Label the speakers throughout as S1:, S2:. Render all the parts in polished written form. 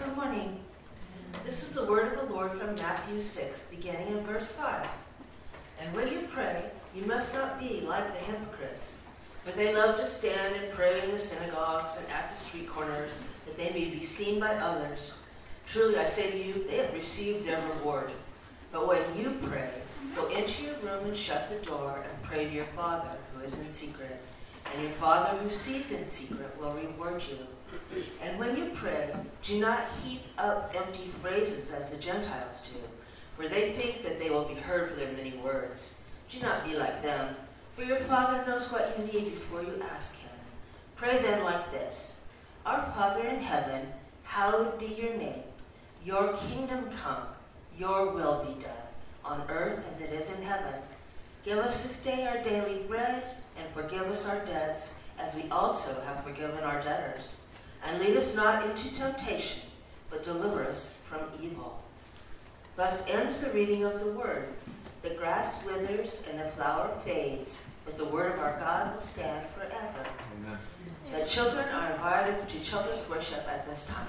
S1: Good morning. This is the word of the Lord from Matthew 6, beginning in verse 5. And when you pray, you must not be like the hypocrites, for they love to stand and pray in the synagogues and at the street corners, that they may be seen by others. Truly I say to you, they have received their reward. But when you pray, go into your room and shut the door and pray to your Father who is in secret. And your Father who sees in secret will reward you. And when you pray, do not heap up empty phrases as the Gentiles do, for they think that they will be heard for their many words. Do not be like them, for your Father knows what you need before you ask him. Pray then like this: Our Father in heaven, hallowed be your name. Your kingdom come, your will be done, on earth as it is in heaven. Give us this day our daily bread, and forgive us our debts, as we also have forgiven our debtors. And lead us not into temptation, but deliver us from evil. Thus ends the reading of the word. The grass withers and the flower fades, but the word of our God will stand forever. Amen. The children are invited to children's worship at this time.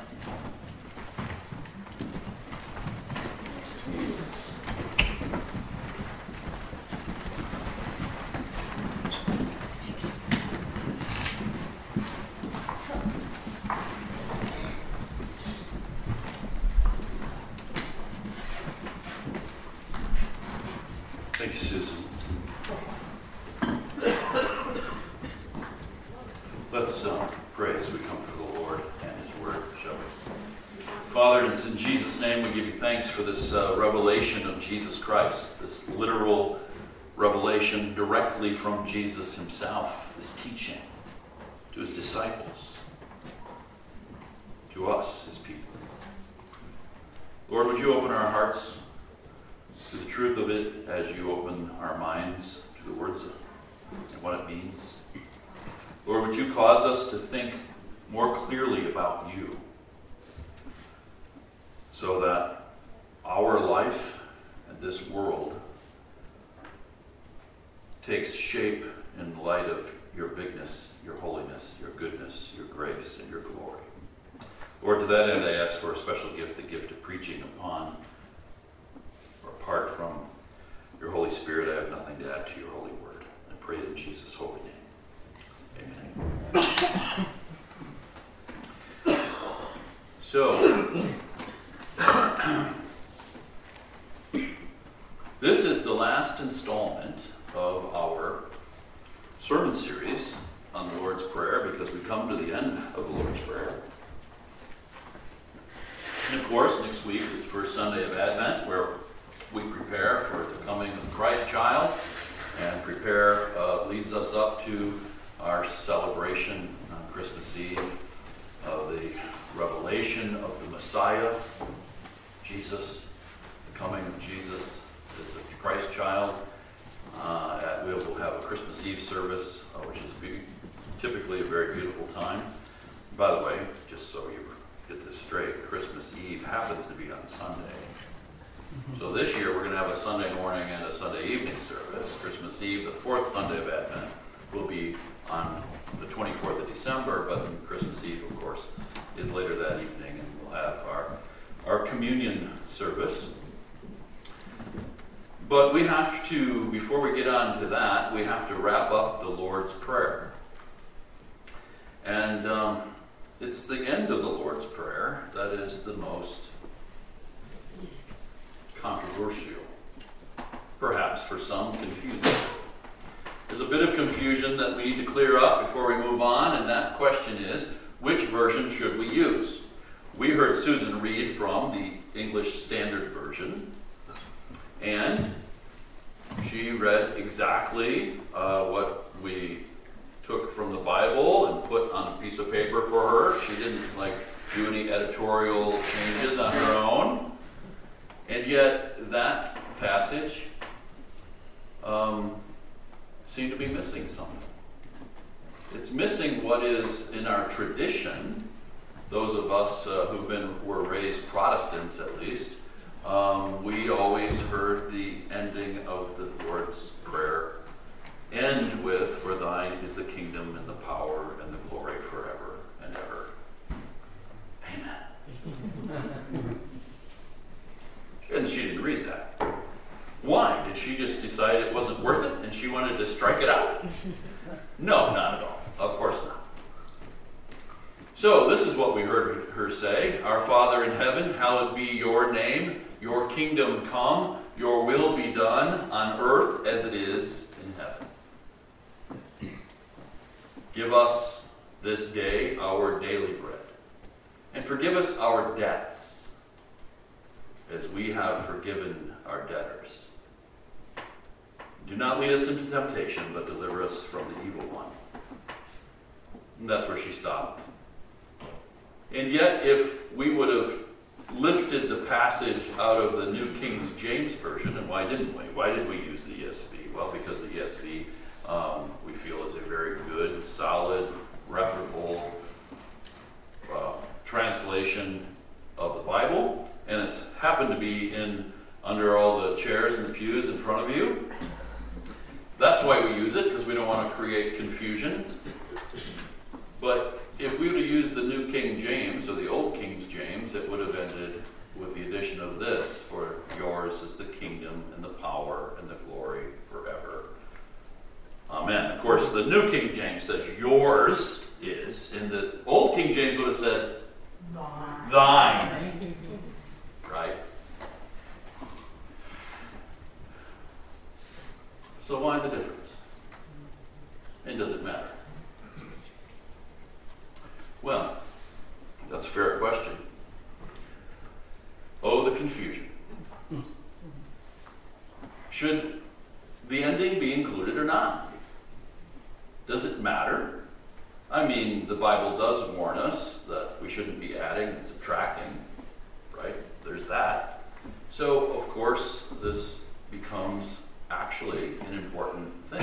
S2: Thank you, Susan. Let's pray as we come to the Lord and his word, shall we? Father, it's in Jesus' name we give you thanks for this revelation of Jesus Christ, this literal revelation directly from Jesus himself, this teaching to his disciples, to us, his people. Lord, would you open our hearts to the truth of it as you open our minds to the words and what it means. Lord, would you cause us to think more clearly about you so that our life and this world takes shape in light of your bigness, your holiness, your goodness, your grace, and your glory. Lord, to that end I ask for a special gift, the gift of preaching upon apart from your Holy Spirit. I have nothing to add to your holy word. I pray in Jesus' holy name. Amen. So, this is the last installment of our sermon series on the Lord's Prayer, because we come to the end of the Lord's Prayer. And of course, next week is the first Sunday of Advent, where we prepare for the coming of the Christ child, and prepare leads us up to our celebration on Christmas Eve of the revelation of the Messiah, Jesus, the coming of Jesus, the Christ child. We will have a Christmas Eve service, which is typically a very beautiful time. By the way, just so you get this straight, Christmas Eve happens to be on Sunday. So this year we're going to have a Sunday morning and a Sunday evening service. Christmas Eve, the fourth Sunday of Advent, will be on the 24th of December, but Christmas Eve, of course, is later that evening, and we'll have our communion service. But we have to, before we get on to that, we have to wrap up the Lord's Prayer. And it's the end of the Lord's Prayer that is the most controversial, perhaps for some confusing. There's a bit of confusion that we need to clear up before we move on, and that question is, which version should we use? We heard Susan read from the English Standard Version, and she read exactly what we took from the Bible and put on a piece of paper for her. She didn't do any editorial changes on her own. And yet, that passage seemed to be missing something. It's missing what is in our tradition. Those of us who were raised Protestants, at least, we always heard the ending of the Lord's Prayer end with, "For thine is the kingdom and the power and the glory forever and ever. Amen." strike it out? No, not at all. Of course not. So this is what we heard her say. Our Father in heaven, hallowed be your name. Your kingdom come. Your will be done on earth as it is in heaven. Give us this day our daily bread. And forgive us our debts as we have forgiven our debtors. Do not lead us into temptation, but deliver us from the evil one. And that's where she stopped. And yet, if we would have lifted the passage out of the New King James Version, and why didn't we? Why did we use the ESV? Well, because the ESV, we feel, is a very good, solid, reputable translation of the Bible, and it's happened to be under all the chairs and the pews in front of you. That's why we use it, because we don't want to create confusion. But if we would have used the New King James, or the Old King James, it would have ended with the addition of this, for yours is the kingdom and the power and the glory forever. Amen. Of course, the New King James says yours is, and the Old King James would have said thine. Right? So why the difference? And does it matter? Well, that's a fair question. Oh, the confusion. Should the ending be included or not? Does it matter? I mean, the Bible does warn us that we shouldn't be adding and subtracting, right? There's that. So, of course, this becomes actually an important thing.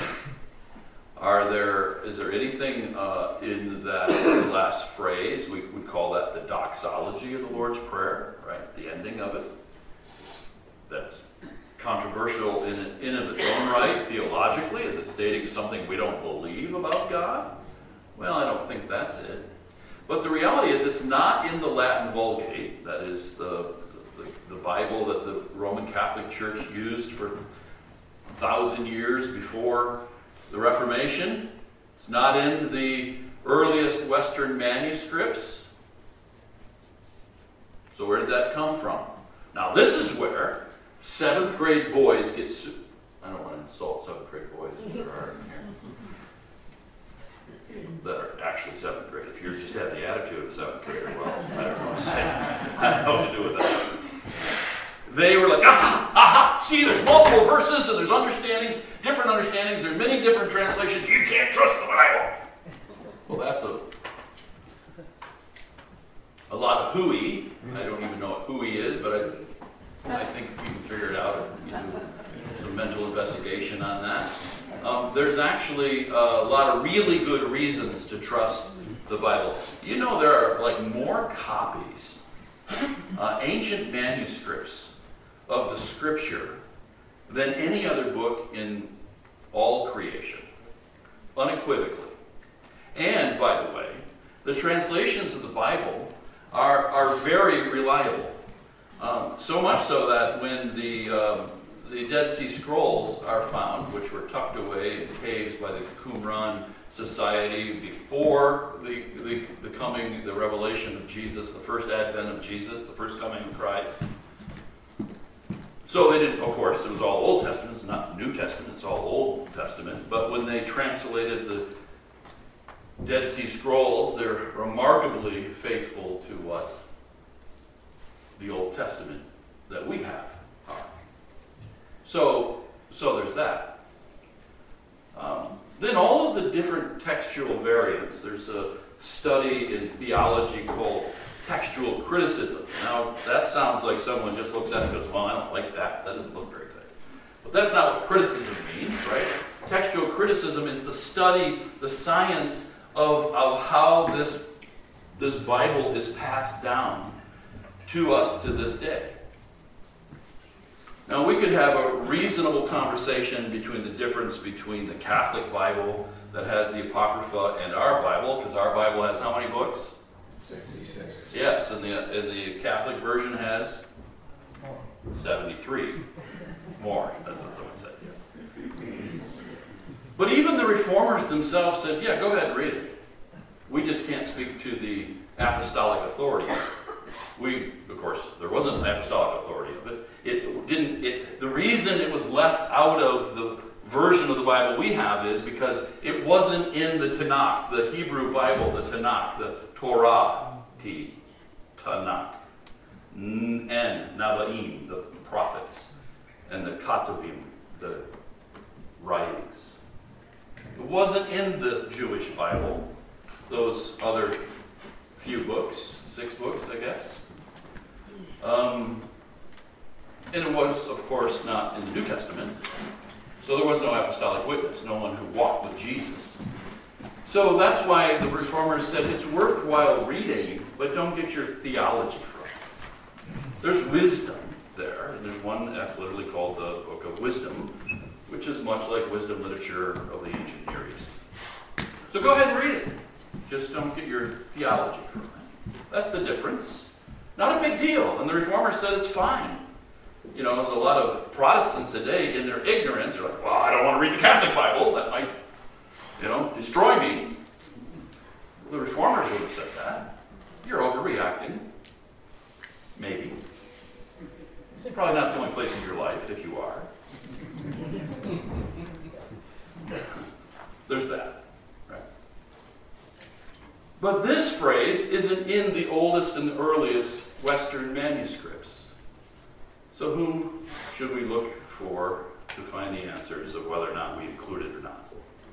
S2: Is there anything in that last phrase, we would call that the doxology of the Lord's Prayer, right? The ending of it. That's controversial in of its own right, theologically. Is it stating something we don't believe about God? Well, I don't think that's it. But the reality is it's not in the Latin Vulgate, that is the Bible that the Roman Catholic Church used for 1,000 years before the Reformation. It's not in the earliest Western manuscripts. So where did that come from? Now this is where 7th grade boys get I don't want to insult 7th grade boys if there are in here. That are actually 7th grade. If you just have the attitude of a 7th grader, well, I don't know what to say. I don't know what to do with that. They were like, see, there's multiple verses and there's understandings, different understandings, there's many different translations. You can't trust the Bible. Well, that's a lot of hooey. I don't even know what hooey is, but I think you can figure it out if you do some mental investigation on that. There's actually a lot of really good reasons to trust the Bible. You know, there are like more copies, ancient manuscripts of the Scripture than any other book in all creation, unequivocally. And, by the way, the translations of the Bible are very reliable. So much so that when the Dead Sea Scrolls are found, which were tucked away in caves by the Qumran Society before the revelation of Jesus, the first advent of Jesus, the first coming of Christ. So they didn't, of course, it was all Old Testament, it's not New Testament, it's all Old Testament. But when they translated the Dead Sea Scrolls, they're remarkably faithful to what the Old Testament that we have are. So there's that. Then all of the different textual variants. There's a study in theology called textual criticism. Now, that sounds like someone just looks at it and goes, well, I don't like that. That doesn't look very good. But that's not what criticism means, right? Textual criticism is the study, the science of how this Bible is passed down to us to this day. Now, we could have a reasonable conversation between the difference between the Catholic Bible that has the Apocrypha and our Bible, because our Bible has how many books?
S3: 66.
S2: Yes, and the Catholic version has 73 more. That's what someone said, yes. But even the reformers themselves said, yeah, go ahead and read it. We just can't speak to the apostolic authority. Of course, there wasn't an apostolic authority of it. The reason it was left out of the version of the Bible we have is because it wasn't in the Tanakh, the Hebrew Bible, the Tanakh, the Torah, Tanakh, Navaim, the prophets, and the Ketuvim, the writings. It wasn't in the Jewish Bible, those other few books, 6 books, I guess. And it was, of course, not in the New Testament. So there was no apostolic witness, no one who walked with Jesus. So that's why the reformers said it's worthwhile reading, but don't get your theology from it. There's wisdom there, and there's one that's literally called the Book of Wisdom, which is much like wisdom literature of the ancient Near East. So go ahead and read it. Just don't get your theology from it. That's the difference. Not a big deal. And the reformers said it's fine. You know, there's a lot of Protestants today, in their ignorance, are like, well, I don't want to read the Catholic Bible. That might, destroy me. The reformers would have said that. You're overreacting. Maybe. It's probably not the only place in your life, if you are. There's that. Right? But this phrase isn't in the oldest and earliest Western manuscripts. So whom should we look for to find the answers of whether or not we include it or not?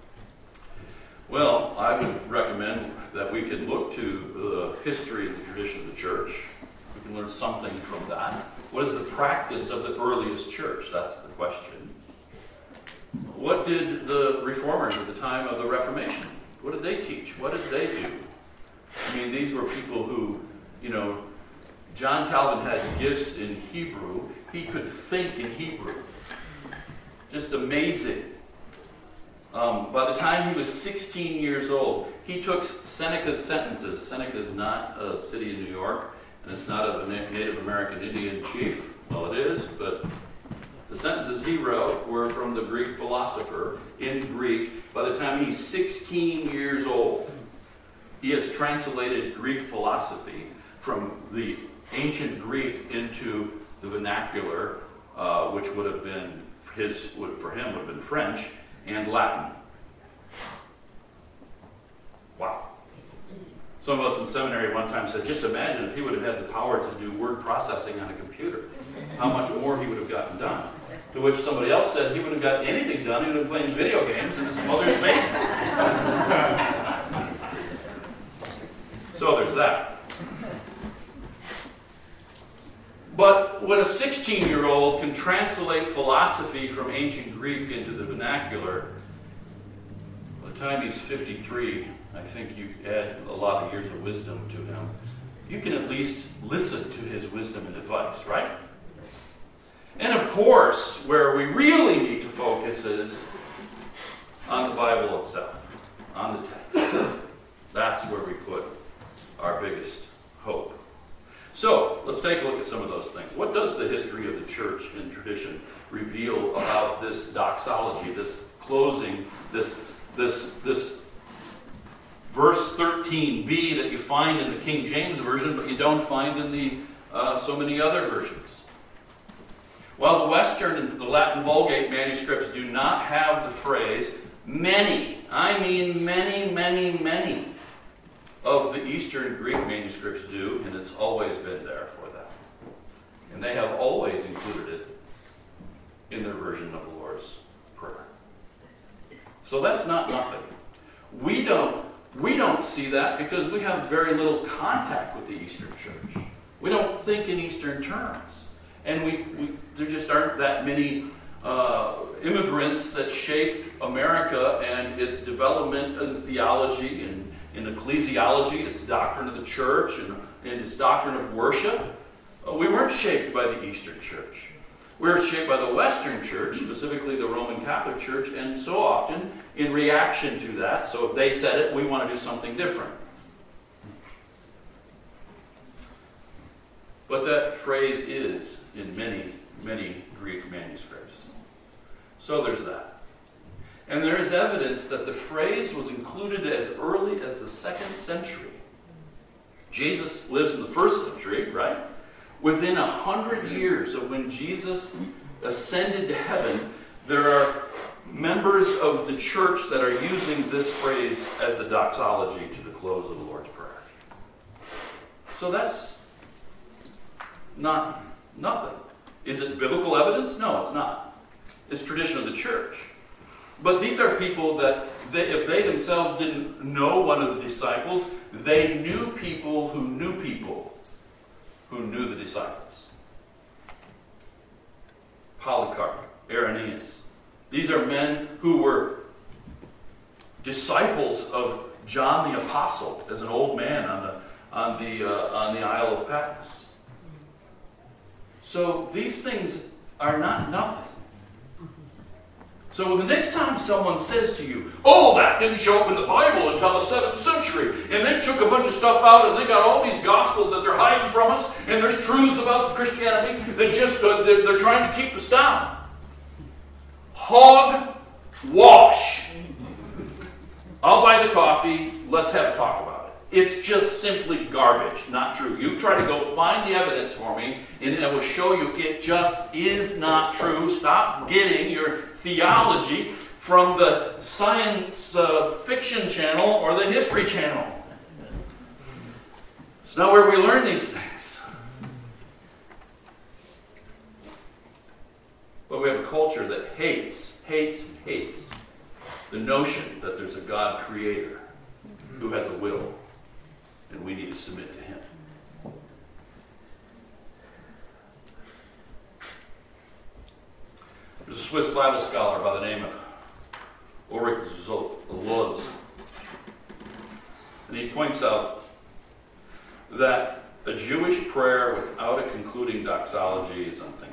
S2: Well, I would recommend that we can look to the history and the tradition of the church. We can learn something from that. What is the practice of the earliest church? That's the question. What did the reformers at the time of the Reformation, what did they teach? What did they do? I mean, these were people who, John Calvin had gifts in Hebrew. He could think in Hebrew. Just amazing. By the time he was 16 years old, he took Seneca's sentences. Seneca is not a city in New York, and it's not of a Native American Indian chief. Well, it is, but the sentences he wrote were from the Greek philosopher in Greek. By the time he's 16 years old, he has translated Greek philosophy from the ancient Greek into the vernacular, which would have been for him would have been French and Latin. Wow. Some of us in seminary one time said, just imagine if he would have had the power to do word processing on a computer, how much more he would have gotten done. To which somebody else said he wouldn't have got anything done, he would have been playing video games in his mother's basement. So there's that. But when a 16-year-old can translate philosophy from ancient Greek into the vernacular, by the time he's 53, I think you add a lot of years of wisdom to him. You can at least listen to his wisdom and advice, right? And of course, where we really need to focus is on the Bible itself, on the text. That's where we put our biggest hope. So, let's take a look at some of those things. What does the history of the church and tradition reveal about this doxology, this closing, this verse 13b that you find in the King James Version, but you don't find in the so many other versions? Well, the Western and the Latin Vulgate manuscripts do not have the phrase many. I mean many of the Eastern Greek manuscripts do, and it's always been there for them. And they have always included it in their version of the Lord's Prayer. So that's not nothing. We don't see that because we have very little contact with the Eastern Church. We don't think in Eastern terms. And there just aren't that many immigrants that shaped America and its development in theology and in ecclesiology, its doctrine of the church, and its doctrine of worship. We weren't shaped by the Eastern Church. We were shaped by the Western Church, specifically the Roman Catholic Church, and so often in reaction to that, so if they said it, we want to do something different. But that phrase is in many Greek manuscripts. So there's that. And there is evidence that the phrase was included as early as the 2nd century. Jesus lives in the 1st century, right? Within 100 years of when Jesus ascended to heaven, there are members of the church that are using this phrase as the doxology to the close of the Lord's Prayer. So that's not nothing. Is it biblical evidence? No, it's not. It's tradition of the church. But these are people that, if they themselves didn't know one of the disciples, they knew people who knew the disciples. Polycarp, Irenaeus. These are men who were disciples of John the Apostle as an old man on the Isle of Patmos. So these things are not nothing. So the next time someone says to you, oh, that didn't show up in the Bible until the 7th century, and they took a bunch of stuff out, and they got all these gospels that they're hiding from us, and there's truths about Christianity that just they're trying to keep us down. Hogwash. I'll buy the coffee. Let's have a talk about it. It's just simply garbage, not true. You try to go find the evidence for me, and I will show you it just is not true. Stop getting your theology from the science fiction channel or the history channel. It's not where we learn these things. But we have a culture that hates the notion that there's a God creator who has a will, and we need to submit to him. There's a Swiss Bible scholar by the name of Ulrich Luz, and he points out that a Jewish prayer without a concluding doxology is unthinkable.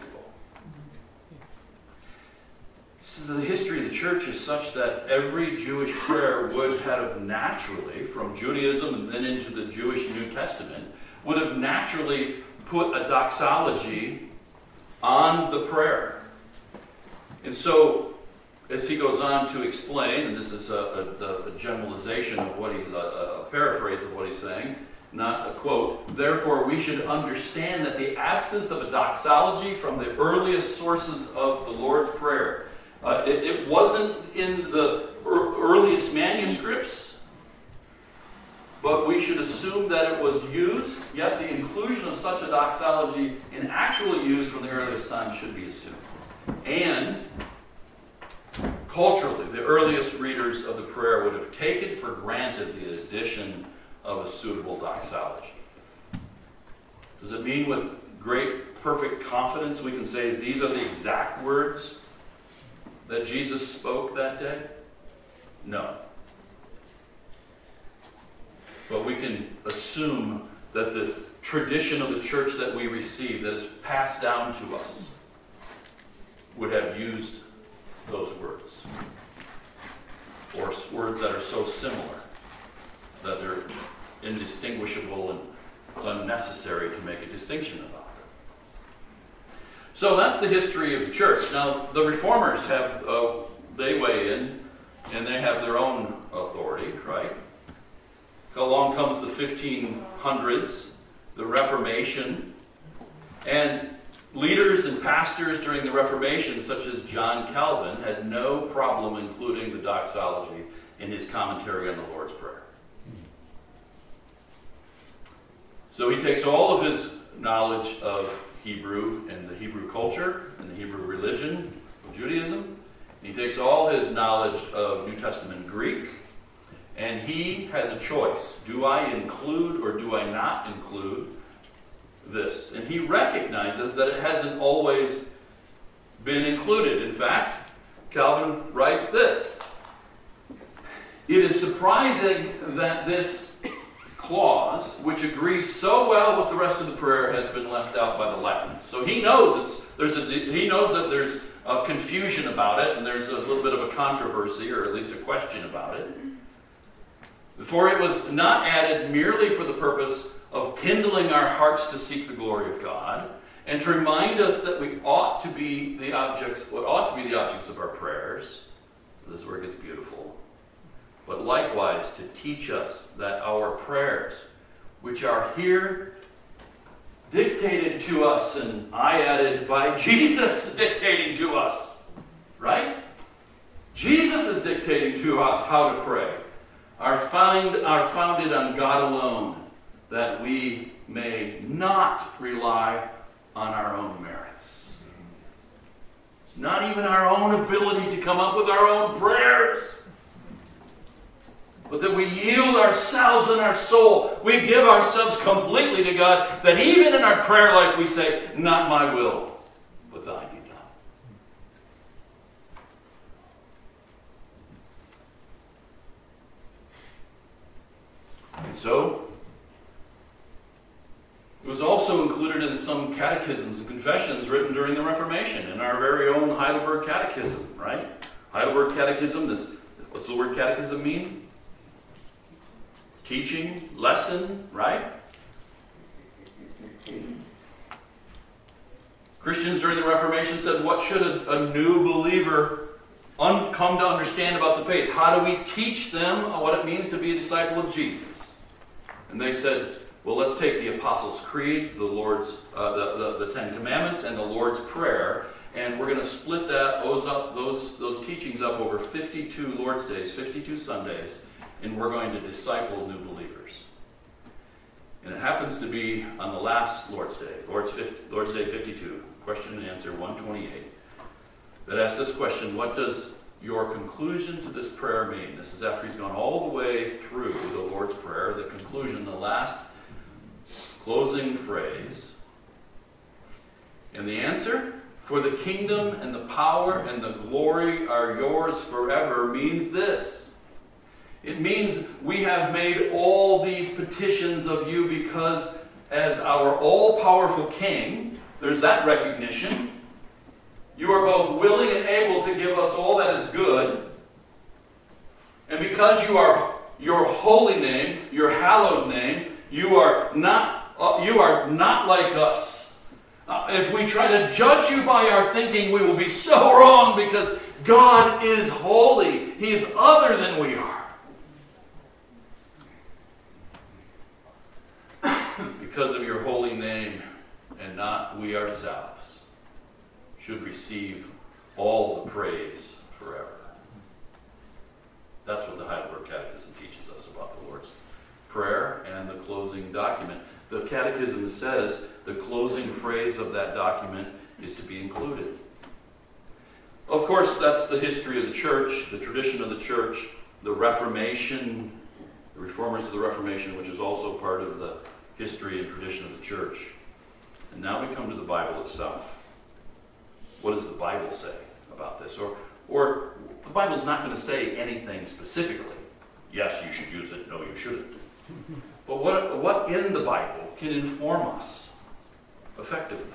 S2: So the history of the church is such that every Jewish prayer would have naturally, from Judaism and then into the Jewish New Testament, would have naturally put a doxology on the prayer. And so, as he goes on to explain, and this is a generalization of what he's, a paraphrase of what he's saying, not a quote, therefore we should understand that the absence of a doxology from the earliest sources of the Lord's Prayer, it wasn't in the earliest manuscripts, but we should assume that it was used, yet the inclusion of such a doxology in actual use from the earliest time should be assumed. And culturally, the earliest readers of the prayer would have taken for granted the addition of a suitable doxology. Does it mean with great, perfect confidence we can say these are the exact words that Jesus spoke that day? No. But we can assume that the tradition of the church that we receive, that is passed down to us, would have used those words. Or words that are so similar that they're indistinguishable and it's unnecessary to make a distinction about it. So that's the history of the church. Now, the Reformers have, they weigh in, and they have their own authority, right? Along comes the 1500s, the Reformation, and leaders and pastors during the Reformation, such as John Calvin, had no problem including the doxology in his commentary on the Lord's Prayer. So he takes all of his knowledge of Hebrew and the Hebrew culture and the Hebrew religion of Judaism. He takes all his knowledge of New Testament Greek, and he has a choice. Do I include or do I not include this? And he recognizes that it hasn't always been included. In fact, Calvin writes this: it is surprising that this clause, which agrees so well with the rest of the prayer, has been left out by the Latins. So he knows he knows that there's a confusion about it, and there's a little bit of a controversy, or at least a question about it. For it was not added merely for the purpose of kindling our hearts to seek the glory of God, and to remind us that we ought to be the objects of our prayers, This is where it gets beautiful. But likewise to teach us that our prayers, which are here dictated to us, and I added by Jesus dictating to us, right? Jesus is dictating to us how to pray, are founded on God alone, that we may not rely on our own merits. It's not even our own ability to come up with our own prayers, but that we yield ourselves and our soul. We give ourselves completely to God, that even in our prayer life we say, not my will, but thine be done. And so, it was also included in some catechisms and confessions written during the Reformation, in our very own Heidelberg Catechism, right? Heidelberg Catechism, what's the word catechism mean? Teaching, lesson, right? Christians during the Reformation said, what should a new believer come to understand about the faith? How do we teach them what it means to be a disciple of Jesus? And they said, well, let's take the Apostles' Creed, the Lord's, the Ten Commandments, and the Lord's Prayer, and we're going to split those teachings up over 52 Lord's Days, 52 Sundays, and we're going to disciple new believers. And it happens to be on the last Lord's Day, Lord's Day 52, question and answer 128, that asks this question: what does your conclusion to this prayer mean? This is after he's gone all the way through the Lord's Prayer, the conclusion, the last closing phrase. And the answer, for the kingdom and the power and the glory are yours forever, means this. It means we have made all these petitions of you because as our all-powerful King, there's that recognition, you are both willing and able to give us all that is good. And because you are your holy name, your hallowed name, you are not like us. If we try to judge you by our thinking, we will be so wrong, because God is holy. He is other than we are. Because of your holy name, and not we ourselves, should receive all the praise forever. That's what the Heidelberg Catechism teaches us about the Lord's Prayer and the closing document. The Catechism says the closing phrase of that document is to be included. Of course, that's the history of the church, the tradition of the church, the Reformation, the reformers of the Reformation, which is also part of the history and tradition of the church. And now we come to the Bible itself. What does the Bible say about this? Or the Bible's not going to say anything specifically. Yes, you should use it. No, you shouldn't. But what in the Bible can inform us effectively?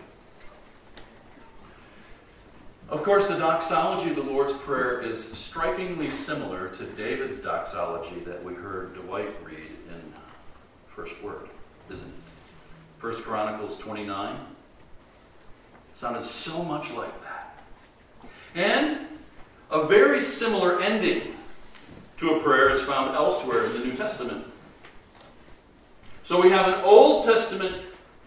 S2: Of course, the doxology of the Lord's Prayer is strikingly similar to David's doxology that we heard Dwight read in First Word, isn't it? 1 Chronicles 29 sounded so much like that. And a very similar ending to a prayer is found elsewhere in the New Testament. So we have an Old Testament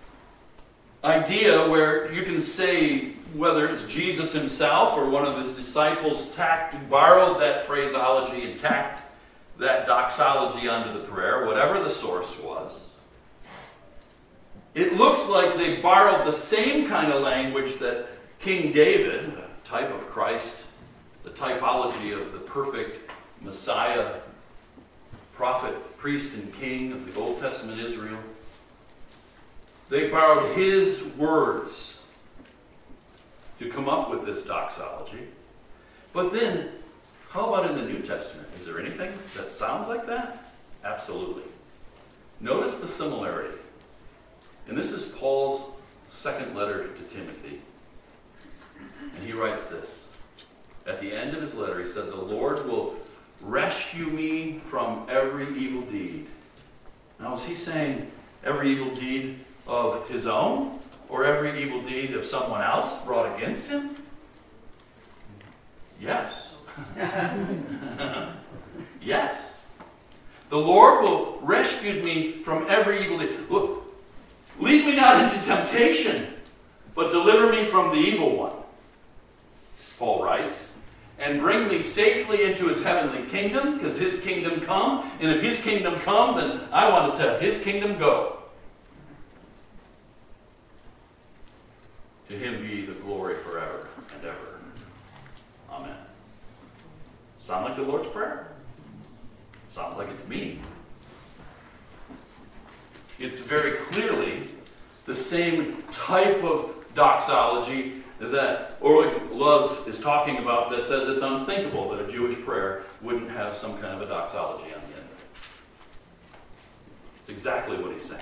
S2: idea where you can say, whether it's Jesus himself or one of his disciples borrowed that phraseology and tacked that doxology onto the prayer, whatever the source was. It looks like they borrowed the same kind of language that King David, a type of Christ, the typology of the perfect Messiah, prophet, priest, and king of the Old Testament Israel. They borrowed his words to come up with this doxology. But then, how about in the New Testament? Is there anything that sounds like that? Absolutely. Notice the similarity. And this is Paul's second letter to Timothy. And he writes this. At the end of his letter, he said, "The Lord will rescue me from every evil deed." Now, is he saying every evil deed of his own? Or every evil deed of someone else brought against him? Yes. Yes. The Lord will rescue me from every evil deed. Look, lead me not into temptation, but deliver me from the evil one, Paul writes, and bring me safely into his heavenly kingdom, because his kingdom come, and if his kingdom come, then I want to tell his kingdom go. To him be the glory forever and ever. Amen. Sound like the Lord's Prayer? Sounds like it to me. It's very clearly the same type of doxology that Ulrich Luz is talking about that says it's unthinkable that a Jewish prayer wouldn't have some kind of a doxology on the end of it. It's exactly what he's saying.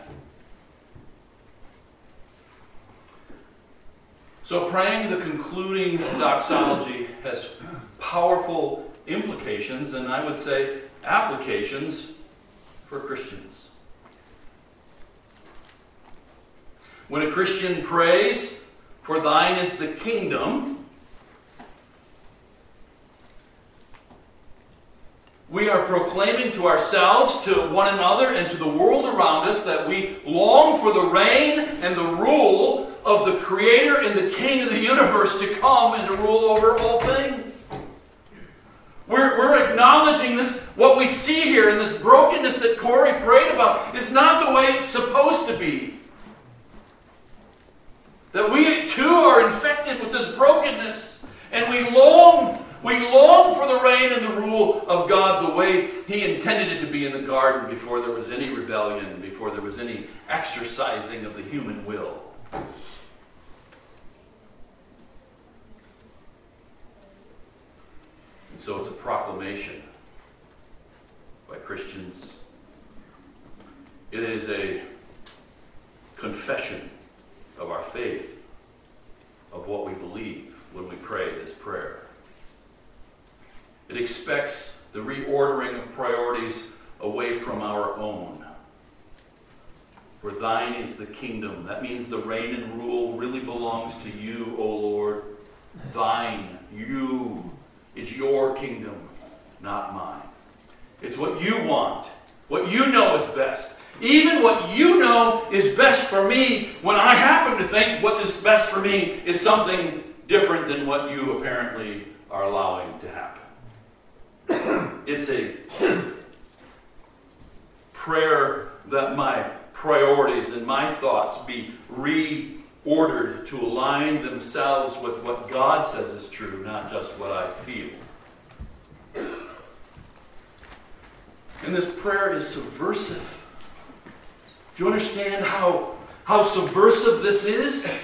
S2: So praying the concluding doxology has powerful implications, and I would say applications for Christians. When a Christian prays, "For thine is the kingdom," we are proclaiming to ourselves, to one another, and to the world around us that we long for the reign and the rule of the Creator and the King of the universe to come and to rule over all things. We're acknowledging this, what we see here in this brokenness that Corey prayed about is not the way it's supposed to be. That we too are infected with this brokenness, and we long for the reign and the rule of God the way He intended it to be in the garden before there was any rebellion, before there was any exercising of the human will. And so it's a proclamation by Christians. It is a confession of our faith, of what we believe when we pray this prayer. It expects the reordering of priorities away from our own. For thine is the kingdom. That means the reign and rule really belongs to you, O Lord. Thine, you. It's your kingdom, not mine. It's what you want, what you know is best. Even what you know is best for me, when I happen to think what is best for me is something different than what you apparently are allowing to happen. It's a prayer that my priorities and my thoughts be reordered to align themselves with what God says is true, not just what I feel. And this prayer is subversive. Do you understand how subversive this is?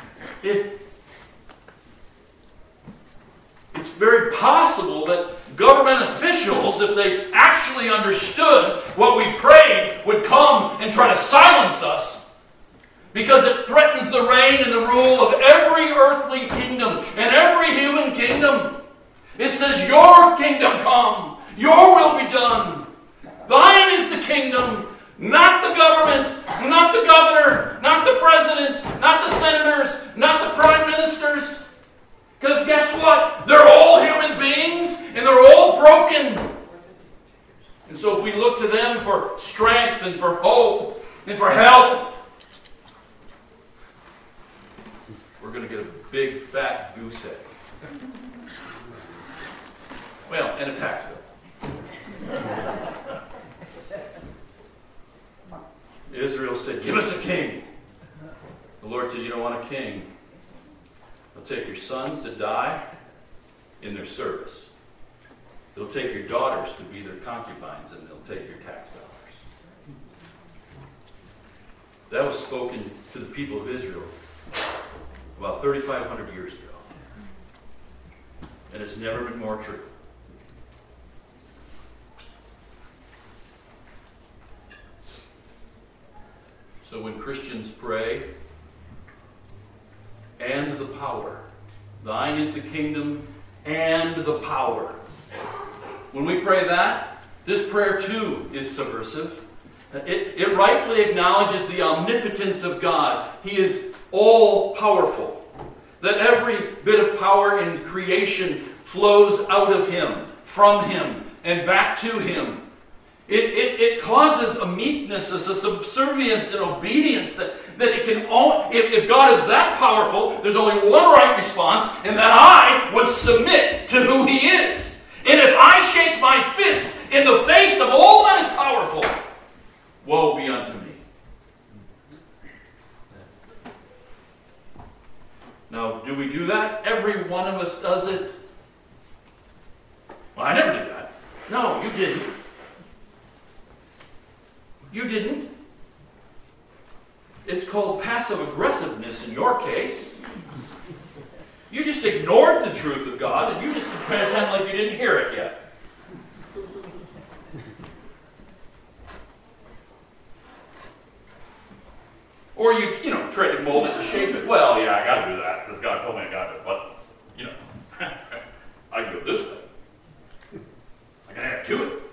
S2: It's very possible that government officials, if they actually understood what we prayed, would come and try to silence us, because it threatens the reign and the rule of every earthly kingdom and every human kingdom. It says, your kingdom come, your will be done. Thine is the kingdom. Not the government, not the governor, not the president, not the senators, not the prime ministers. Because guess what? They're all human beings and they're all broken. And so if we look to them for strength and for hope and for help, we're going to get a big fat goose egg. Well, and a tax bill. Israel said, give us a king. The Lord said, you don't want a king. They'll take your sons to die in their service. They'll take your daughters to be their concubines, and they'll take your tax dollars. That was spoken to the people of Israel about 3,500 years ago. And it's never been more true. So when Christians pray, and the power, thine is the kingdom and the power. When we pray that, this prayer too is subversive. It rightly acknowledges the omnipotence of God. He is all-powerful. That every bit of power in creation flows out of him, from him, and back to him. It causes a meekness, a subservience and obedience that it can only, if God is that powerful, there's only one right response, and that I would submit to who he is. And if I shake my fists in the face of all that is powerful, woe be unto me. Now, do we do that? Every one of us does it. Well, I never did that. No, you didn't. You didn't. It's called passive aggressiveness in your case. You just ignored the truth of God and you just pretend like you didn't hear it yet. Or you try to mold it and shape it. Well, yeah, I got to do that because God told me I got to. But, I go this way. I got to add to it.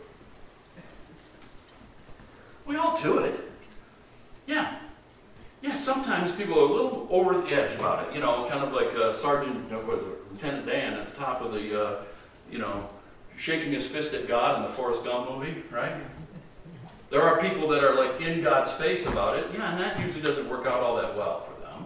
S2: We all do it. Yeah. Yeah, sometimes people are a little over the edge about it. Kind of like Lieutenant Dan at the top of the, shaking his fist at God in the Forrest Gump movie, right? There are people that are like in God's face about it. Yeah, and that usually doesn't work out all that well for them.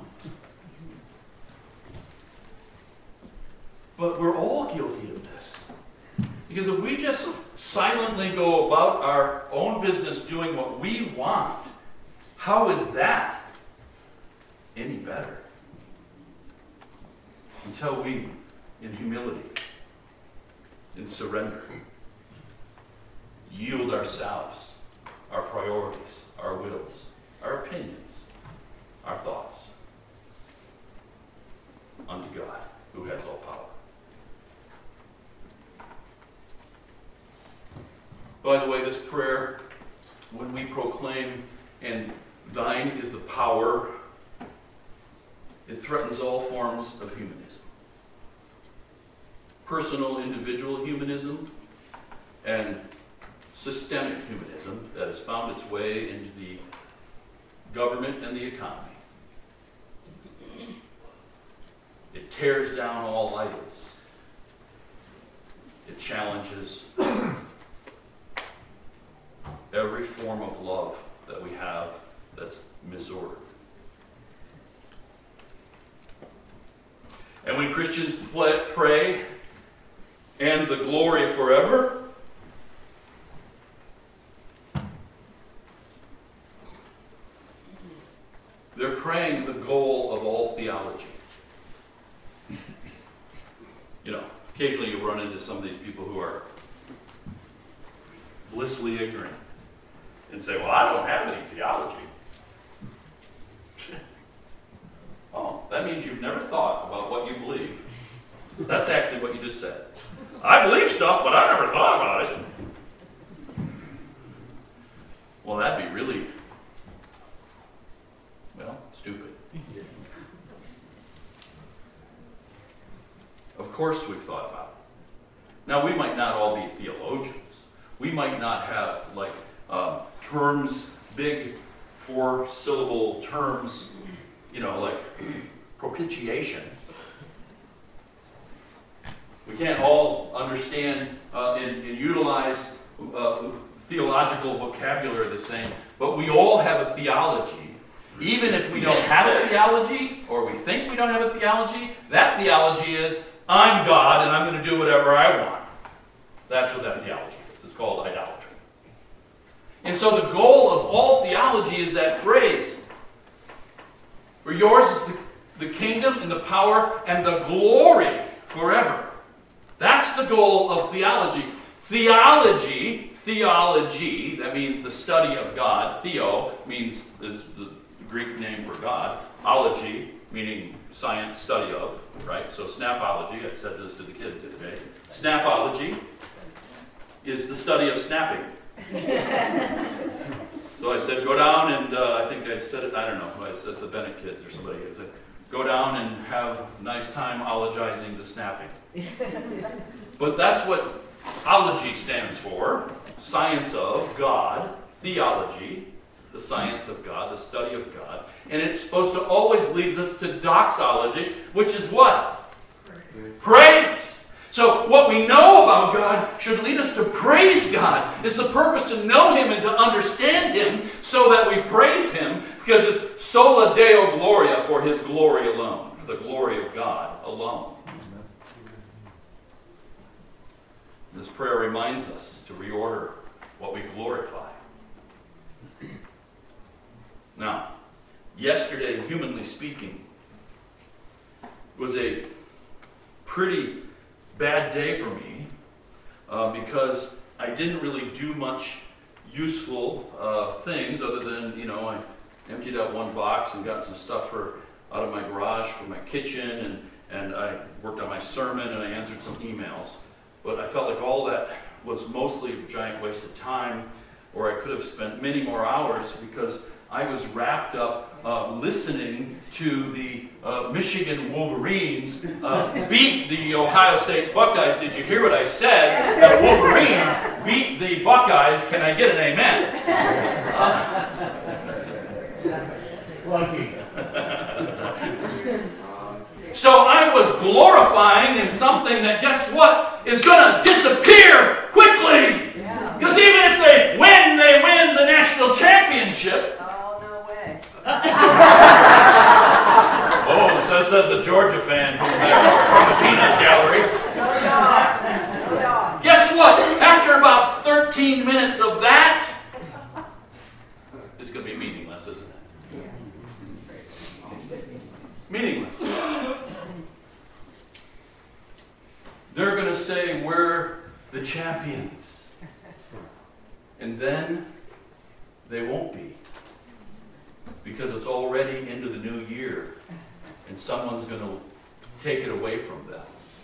S2: But we're all guilty of this. Because if we just silently go about our own business doing what we want, how is that any better? Until we, in humility, in surrender, yield ourselves, our priorities, our wills, our opinions, our thoughts unto God, who has all power. By the way, this prayer, when we proclaim, and thine is the power, it threatens all forms of humanism. Personal, individual humanism, and systemic humanism that has found its way into the government and the economy. It tears down all idols. It challenges every form of love that we have that's misordered. And when Christians pray, and the glory forever, they're praying the goal of all theology. Occasionally you run into some of these people who are blissfully ignorant and say, well, I don't have any theology. Oh, that means you've never thought about what you believe. That's actually what you just said. I believe stuff, but I never thought about it. Well, that'd be really, stupid. Of course we've thought about it. Now, we might not all be theologians. We might not have, terms, big 4-syllable terms, like propitiation. We can't all understand and utilize theological vocabulary the same, but we all have a theology. Even if we don't have a theology, or we think we don't have a theology, that theology is, I'm God and I'm going to do whatever I want. That's what that theology is. It's called idolatry. And so the goal of all theology is that phrase. For yours is the kingdom and the power and the glory forever. That's the goal of theology. Theology, that means the study of God. Theo means is the Greek name for God. Ology, meaning science, study of, right? So snapology, I said this to the kids the other day. Snapology is the study of snapping. So I said, go down and, I think I said it, I don't know, I said the Bennett kids or somebody, I said, go down and have a nice time ologizing the snapping. But that's what ology stands for, science of God, theology, the science of God, the study of God. And it's supposed to always lead us to doxology, which is what? Praise. So what we know about God should lead us to praise God. It's the purpose to know Him and to understand Him so that we praise Him, because it's sola Deo Gloria, for His glory alone, for the glory of God alone. This prayer reminds us to reorder what we glorify. Now, yesterday, humanly speaking, was a pretty bad day for me because I didn't really do much useful things other than, I emptied out one box and got some stuff out of my garage for my kitchen, and I worked on my sermon and I answered some emails. But I felt like all that was mostly a giant waste of time, or I could have spent many more hours because I was wrapped up listening to the Michigan Wolverines beat the Ohio State Buckeyes. Did you hear what I said? The Wolverines beat the Buckeyes. Can I get an amen?
S3: Lucky.
S2: So I was glorifying in something that, guess what, is going to disappear quickly. Because even if they win the national championship.
S1: Oh, no way.
S2: Oh, so says the Georgia fan from the peanut gallery.
S1: No.
S2: Guess what? After about 13 minutes of that, it's going to be meaningless, isn't it? Meaningless. They're going to say, we're the champions. And then they won't be. Because it's already into the new year. And someone's going to take it away from them.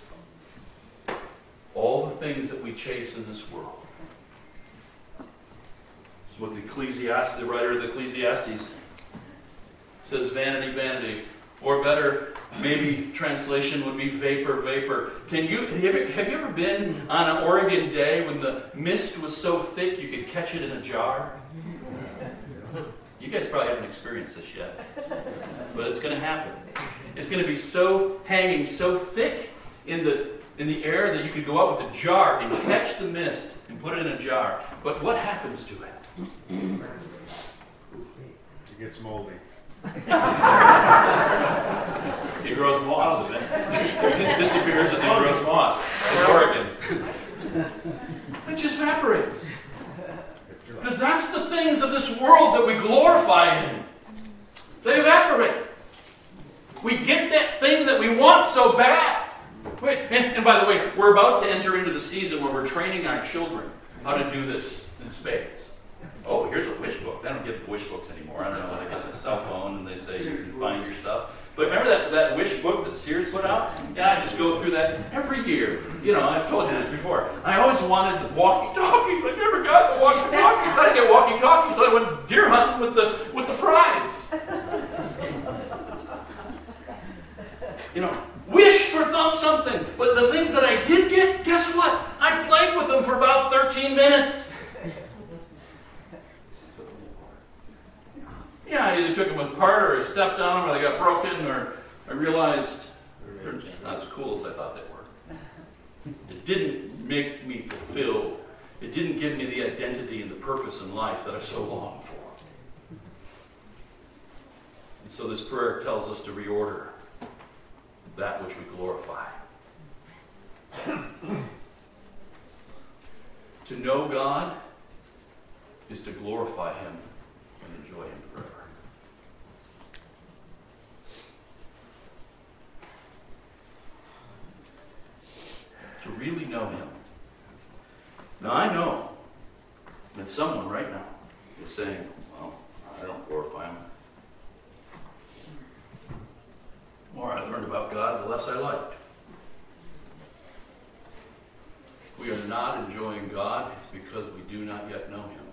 S2: All the things that we chase in this world. This is what the writer of the Ecclesiastes says, vanity, vanity. Or better, maybe translation would be vapor, vapor. Have you ever been on an Oregon day when the mist was so thick you could catch it in a jar? You guys probably haven't experienced this yet, but it's going to happen. It's going to be hanging so thick in the air that you could go out with a jar and catch the mist and put it in a jar. But what happens to it?
S3: It gets moldy.
S2: It grows moss, it disappears and then grows moss. In Oregon. It just evaporates. Because that's the things of this world that we glorify in. They evaporate. We get that thing that we want so bad. Wait, and by the way, we're about to enter into the season where we're training our children how to do this in spades. Oh, here's a wish book. They don't get wish books anymore. I don't know when they get the cell phone and they say you can find your stuff. But remember that wish book that Sears put out? Yeah, I just go through that every year. I've told you this before. I always wanted the walkie-talkies. I never got the walkie-talkies. I didn't get walkie-talkies, so I went deer hunting with the fries. Wish for something. But the things that I did get, guess what? I played with them for about 13 minutes. Yeah, I either took them apart or I stepped on them or they got broken or I realized they're just not as cool as I thought they were. It didn't make me fulfilled. It didn't give me the identity and the purpose in life that I so long for. And so this prayer tells us to reorder that which we glorify. To know God is to glorify Him and enjoy Him forever. To really know Him. Now I know that someone right now is saying, well, I don't glorify Him. The more I learned about God, the less I liked. We are not enjoying God because we do not yet know Him.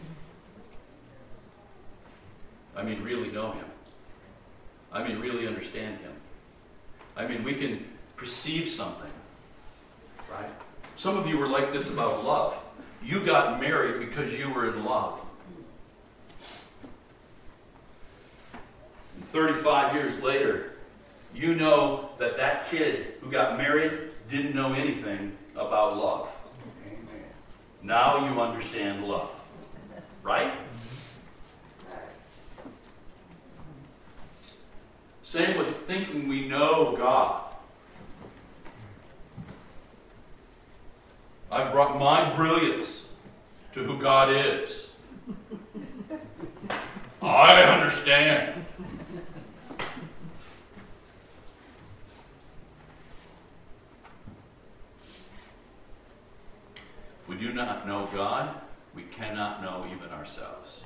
S2: I mean, really know Him. I mean, really understand Him. I mean, we can perceive something, right? Some of you were like this about love. You got married because you were in love. And 35 years later, you know that that kid who got married didn't know anything about love. Now you understand love. Right? Same with thinking we know God. I've brought my brilliance to who God is. I understand. If we do not know God, we cannot know even ourselves.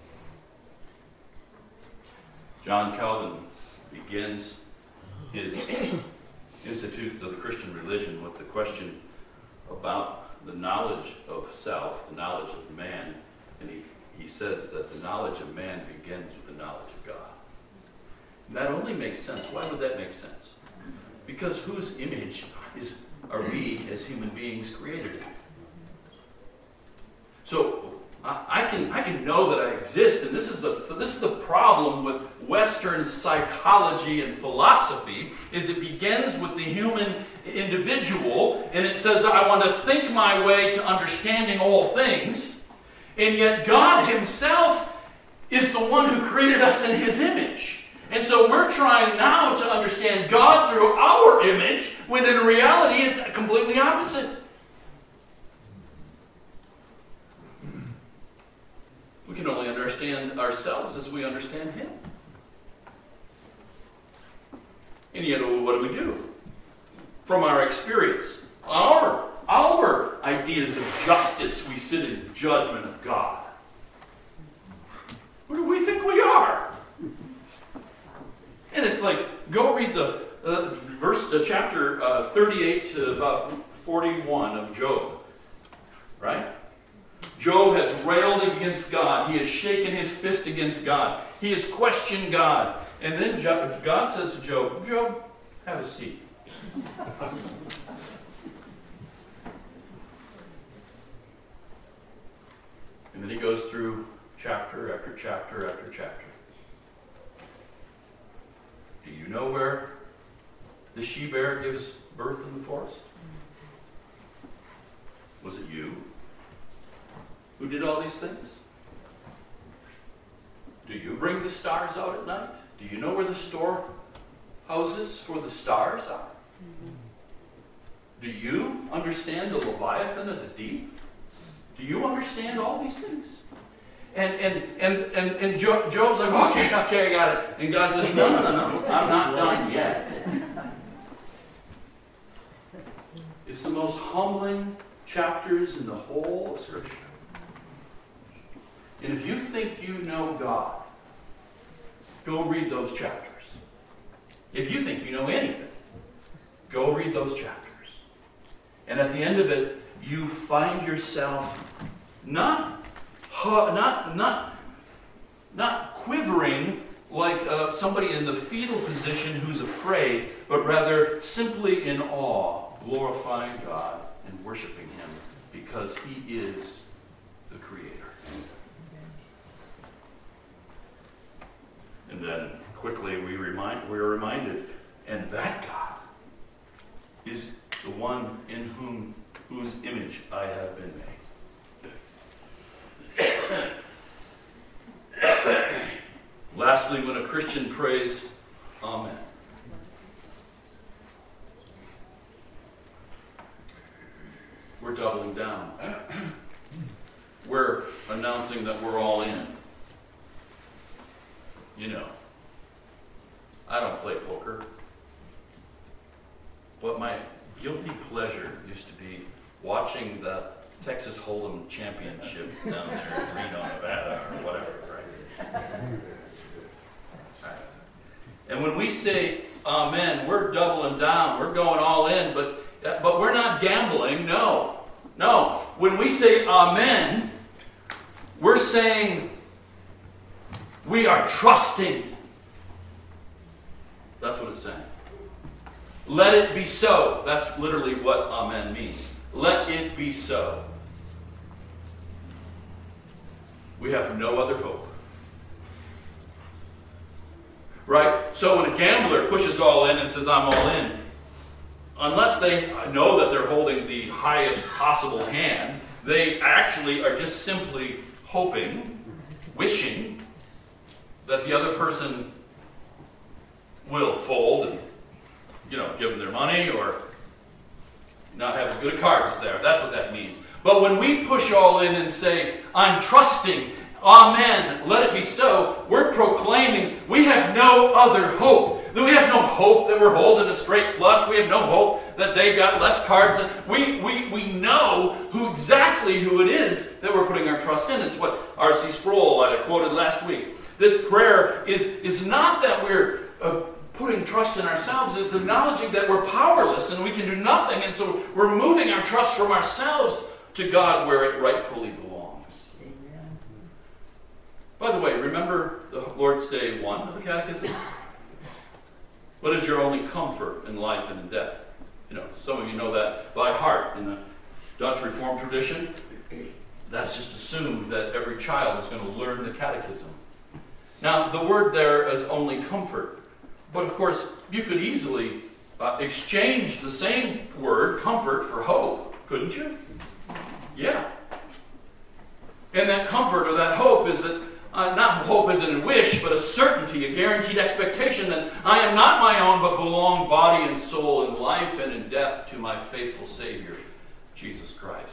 S2: John Calvin begins his Institute of the Christian Religion with the question about the knowledge of self, the knowledge of man, and he says that the knowledge of man begins with the knowledge of God. And that only makes sense. Why would that make sense? Because whose image are we as human beings created in? So I can know that I exist, and this is the problem with Western psychology and philosophy, is it begins with the human individual, and it says, I want to think my way to understanding all things, and yet God himself is the one who created us in his image. And so we're trying now to understand God through our image, when in reality it's completely opposite. We can only understand ourselves as we understand him. And yet, what do? From our experience, our ideas of justice, we sit in judgment of God. Who do we think we are? And it's like, go read the chapter 38 to about 41 of Job. Right? Job has railed against God. He has shaken his fist against God. He has questioned God. And then God says to Job, Job, have a seat. And then he goes through chapter after chapter after chapter. Do you know where the she-bear gives birth in the forest? Was it you who did all these things? Do you bring the stars out at night? Do you know where the storehouses for the stars are? Do you understand the Leviathan of the deep? Do you understand all these things? And Job's like, okay, I got it. And God says, no, I'm not done yet. It's the most humbling chapters in the whole of Scripture. And if you think you know God, go read those chapters. If you think you know anything, go read those chapters. And at the end of it, you find yourself not quivering like somebody in the fetal position who's afraid, but rather simply in awe, glorifying God and worshiping him because he is the Creator. And then quickly we are reminded, and that God is the one in whose image I have been made. Lastly, when a Christian prays, Amen, we're doubling down. We're announcing that we're all in. You know, I don't play poker, but my guilty pleasure used to be watching the Texas Hold'em Championship down there in Reno, Nevada, or whatever, right? And when we say amen, we're doubling down, we're going all in, but we're not gambling, no. When we say amen, we're saying we are trusting. That's what it's saying. Let it be so. That's literally what amen means. Let it be so. We have no other hope. right? So when a gambler pushes all in and says, I'm all in, unless they know that they're holding the highest possible hand, they actually are just simply hoping, wishing, that the other person will fold and, give them their money or not have as good a cards as they are. That's what that means. But when we push all in and say, I'm trusting, amen, let it be so, we're proclaiming we have no other hope. We have no hope that we're holding a straight flush. We have no hope that they've got less cards. We know exactly who it is that we're putting our trust in. It's what R.C. Sproul I quoted last week. This prayer is not that we're putting trust in ourselves. It's acknowledging that we're powerless and we can do nothing. And so we're moving our trust from ourselves to God where it rightfully belongs. Amen. By the way, remember the Lord's Day 1 of the Catechism? What is your only comfort in life and in death? Some of you know that by heart. In the Dutch Reformed tradition, that's just assumed that every child is going to learn the Catechism. Now, the word there is only comfort. But of course, you could easily exchange the same word, comfort, for hope, couldn't you? Yeah. And that comfort or that hope is that, not hope as in a wish, but a certainty, a guaranteed expectation that I am not my own, but belong body and soul in life and in death to my faithful Savior, Jesus Christ.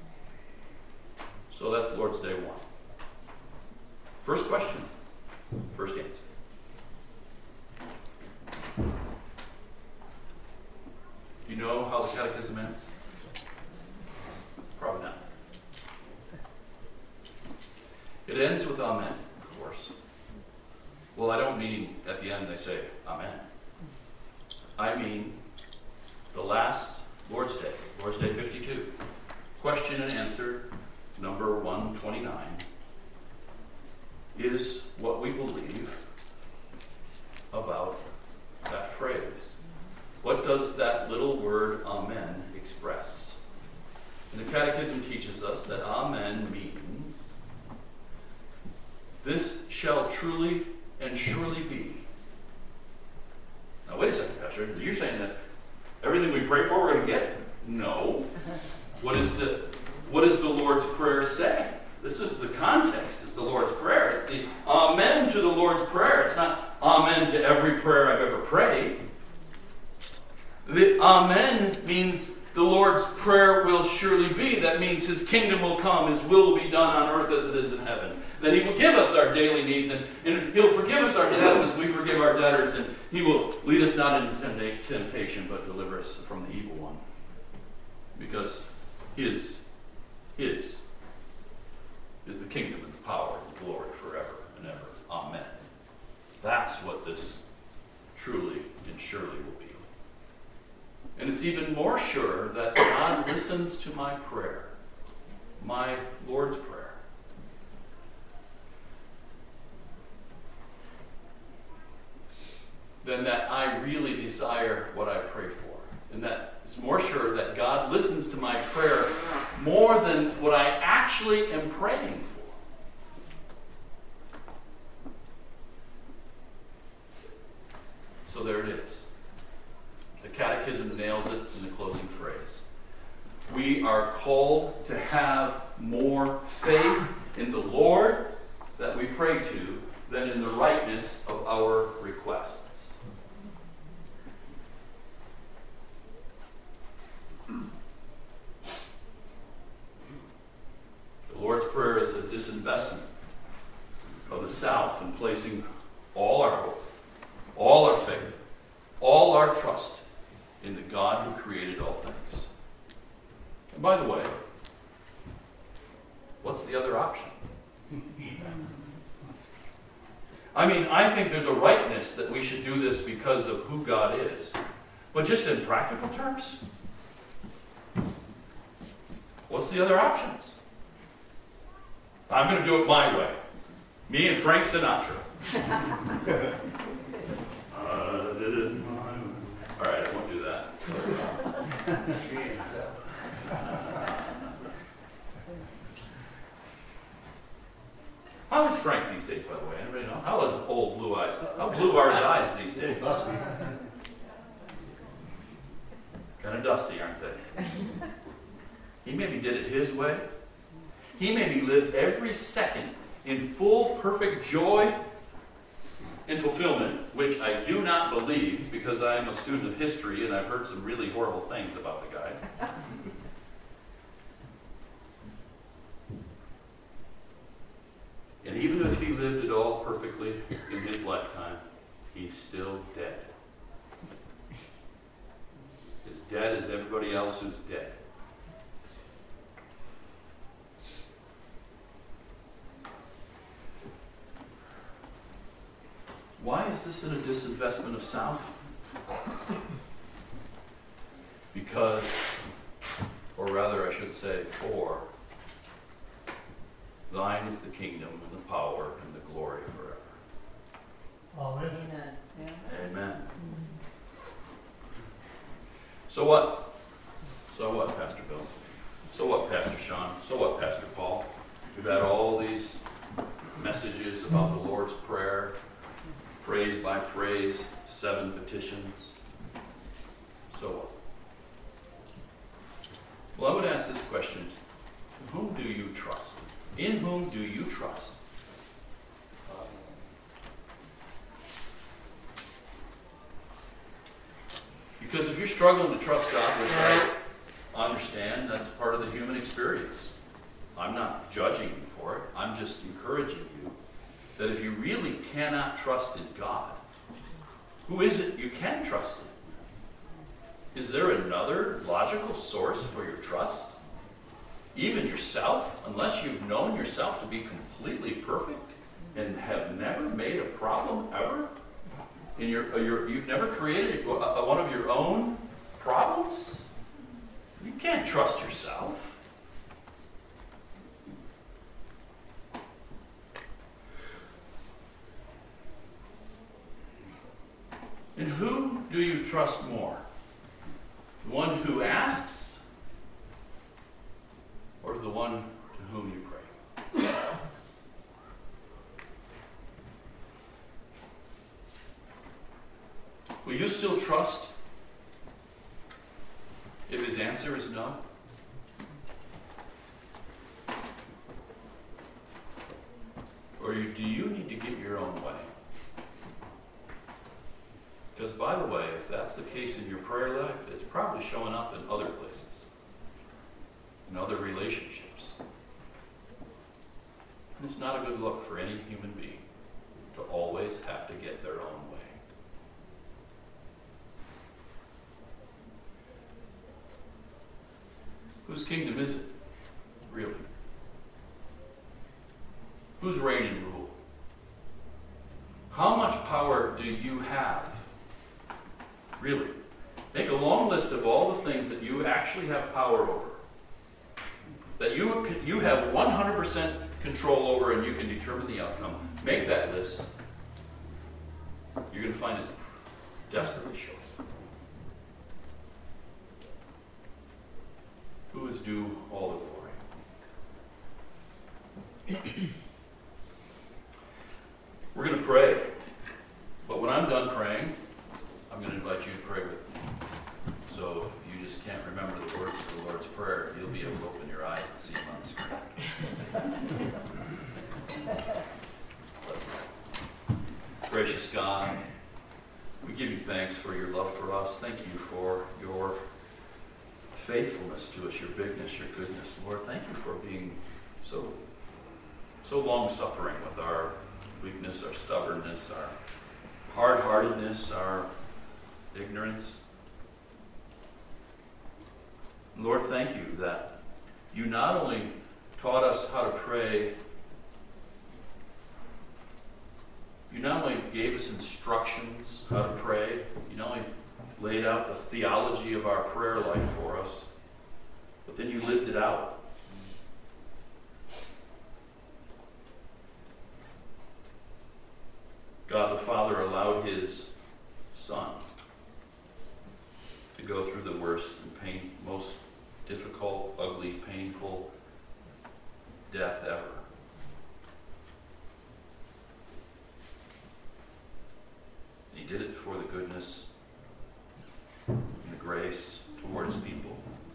S2: So that's Lord's Day 1. First question. First answer. Do you know how the Catechism ends? Probably not. It ends with Amen, of course. Well, I don't mean at the end they say Amen. I mean the last Lord's Day, Lord's Day 52. Question and answer number 129 is what we believe about that phrase. What does that little word Amen express? And the Catechism teaches us that Amen means this shall truly and surely be. Now wait a second, Pastor. You're saying that everything we pray for we're going to get? No. What is the Lord's Prayer say? This is the context, is the Lord's Prayer. It's the Amen to the Lord's Prayer. It's not Amen to every prayer I've ever prayed. The Amen means the Lord's Prayer will surely be. That means His kingdom will come, His will will be done on earth as it is in heaven. That He will give us our daily needs, and He'll forgive us our debts as we forgive our debtors, and He will lead us not into temptation, but deliver us from the evil one. Because His is the kingdom and the power and the glory forever and ever. Amen. That's what this truly and surely will be. And it's even more sure that God listens to my prayer, my Lord's Prayer. Than that I really desire what I pray for. And that it's more sure that God listens to my prayer more than what I actually am praying for. So there it is. The Catechism nails it in the closing phrase. We are called to have more faith in the Lord that we pray to than in the rightness of our requests. The Lord's Prayer is a disinvestment of the self in placing all our hope, all our faith, all our trust in the God who created all things. And by the way, what's the other option? I mean, I think there's a rightness that we should do this because of who God is. But just in practical terms, what's the other options? I'm going to do it my way. Me and Frank Sinatra. All right, I won't do that. How is Frank these days, by the way? Anybody know? How is old Blue Eyes? How blue are his eyes these days?
S3: Dusty.
S2: Kind of dusty, aren't they? He maybe did it his way. He maybe lived every second in full, perfect joy and fulfillment, which I do not believe because I am a student of history and I've heard some really horrible things about the guy. And even if he lived it all perfectly in his lifetime, he's still dead. As dead as everybody else who's dead. Why is this in a disinvestment of self? Because, or rather I should say, for thine is the kingdom and the power and the glory forever.
S3: Amen.
S4: Amen.
S2: Amen. So what? So what, Pastor Bill? So what, Pastor Sean? So what, Pastor Paul? We've had all these messages about the Lord's Prayer, phrase by phrase, 7 petitions. So what? Well, I would ask this question. Whom do you trust? In whom do you trust? Because if you're struggling to trust God, which I understand, that's part of the human experience. I'm not judging you for it. I'm just encouraging you that if you really cannot trust in God, who is it you can trust in? Is there another logical source for your trust? Even yourself, unless you've known yourself to be completely perfect and have never made a problem ever? You've never created one of your own problems? You can't trust yourself. And who do you trust more? The one who asks or the one to whom you pray? Will you still trust if his answer is no? Or do you need to get your own way? Because, by the way, if that's the case in your prayer life, it's probably showing up in other places, in other relationships. And it's not a good look for any human being to always have to get their own way. Whose kingdom is it, really? Who's reign and rule? How much power do you have? Really? Make a long list of all the things that you actually have power over. That you have 100% control over and you can determine the outcome. Make that list. You're going to find it desperately short. Who is due all the glory? We're going to pray. But when I'm done praying, I'm going to invite you to pray with me. So if you just can't remember the words of the Lord's Prayer, you'll be able to open your eyes and see them on the screen. Gracious God, we give you thanks for your love for us. Thank you for your faithfulness to us, your bigness, your goodness. Lord, thank you for being so long-suffering with our weakness, our stubbornness, our hard-heartedness, our ignorance. Lord, thank you that you not only taught us how to pray, you not only gave us instructions how to pray, you not only laid out the theology of our prayer life for us, but then you lived it out. God the Father allowed his Son to go through the worst and most difficult, ugly, painful death ever. grace towards people.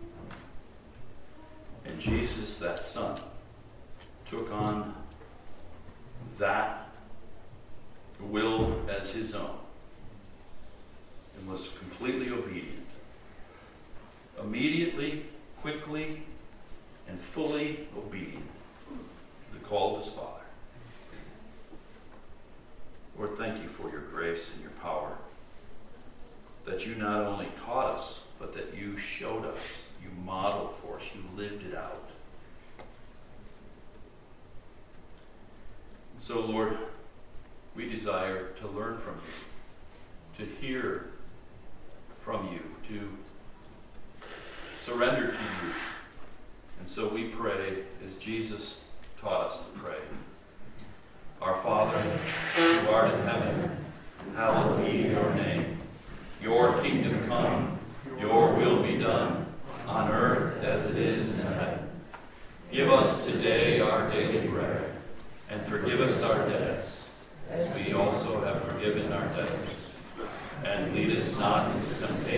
S2: And Jesus, that Son, took on that will as his own and was completely obedient. Immediately, quickly, and fully obedient to the call of his Father. Lord, thank you for your grace and your power, that you not only taught us, but that you showed us, you modeled for us, you lived it out. And so, Lord, we desire to learn from you, to hear from you, to surrender to you. And so we pray as Jesus taught us to pray. Our Father, who art in heaven, hallowed be your name. Your kingdom come, your will be done, on earth as it is in heaven. Give us today our daily bread, and forgive us our debts, as we also have forgiven our debtors. And lead us not into temptation,